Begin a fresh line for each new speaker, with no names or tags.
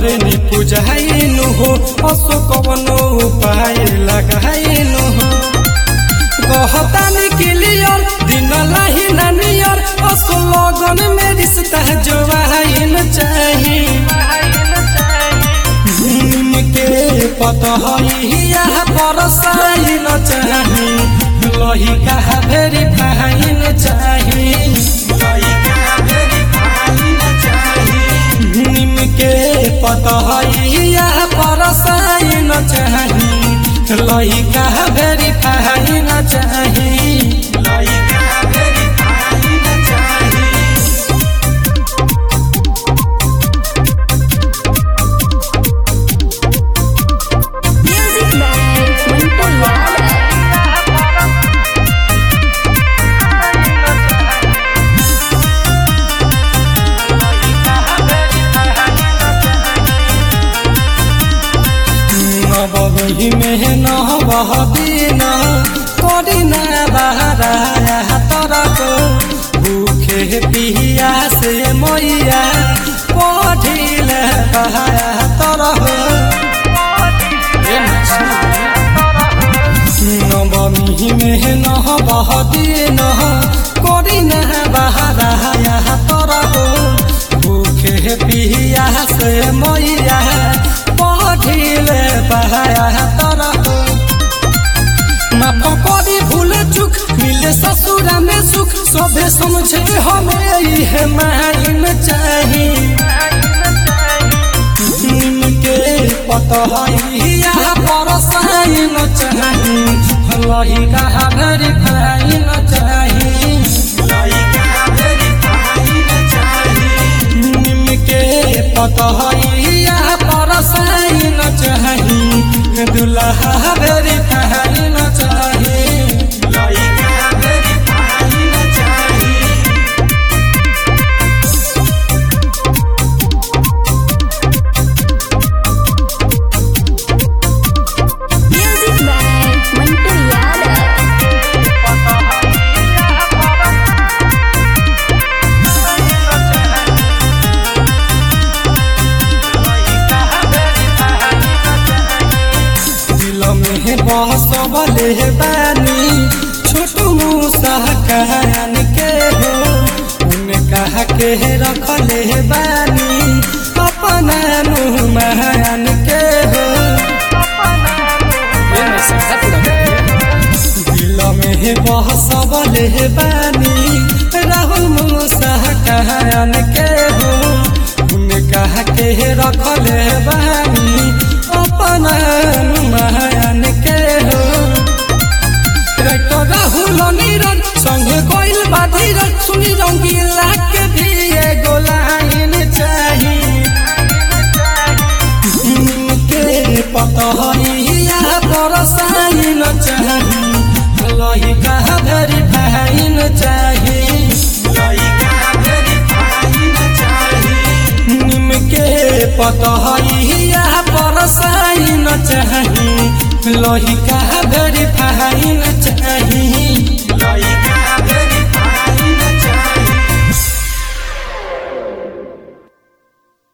करे नी पूजाइनु हो असो कवनो उपाय लगाइनु हो कहतानी क्लियर दिन लाही नानियर असो लगन में रिश्ता जोवाइन चाही के पता है परसाइन चाही लही कहा भेरी फाइन चाही निम के पता है परसाइन चाही लही कहा भेरी फाइन चाही बही में न बहदीना करीना बहराया तरफ भूखे पिया से मैया पढ़िल बहाया तरफ नवमी में न बहदीना करीना बहराया तरफ भूखे पिया से मैया पढ़िले बहाया तरह माफ करी भूल चुक मिले ससुरा में सुख सभे समझे हमें यह माइन चाही निमके पता है परसाइन चाही लही कहा भरी फाइन चाही निमके पता है परसाइन चाही दुल्हा भेरी फाइन चाही बसबले बानी छोटू मूसा कहन के हो उन्हें कहा के रखले बानी अपना नुमान के हो दिल में बसबले बानी राहुल मूसा कहन के हो उन्हें कहा के रखले बानी अपना नुमान के राहुल नीरज संगे कोइल बाधीरज सुनी रंगीला के भी एगो लाइन चाही के पता है परसाइन चाही लही कहा भेरी फाइन चाही निम के पता है परसाइन चाही लही कहा भेरी फाइन चाही।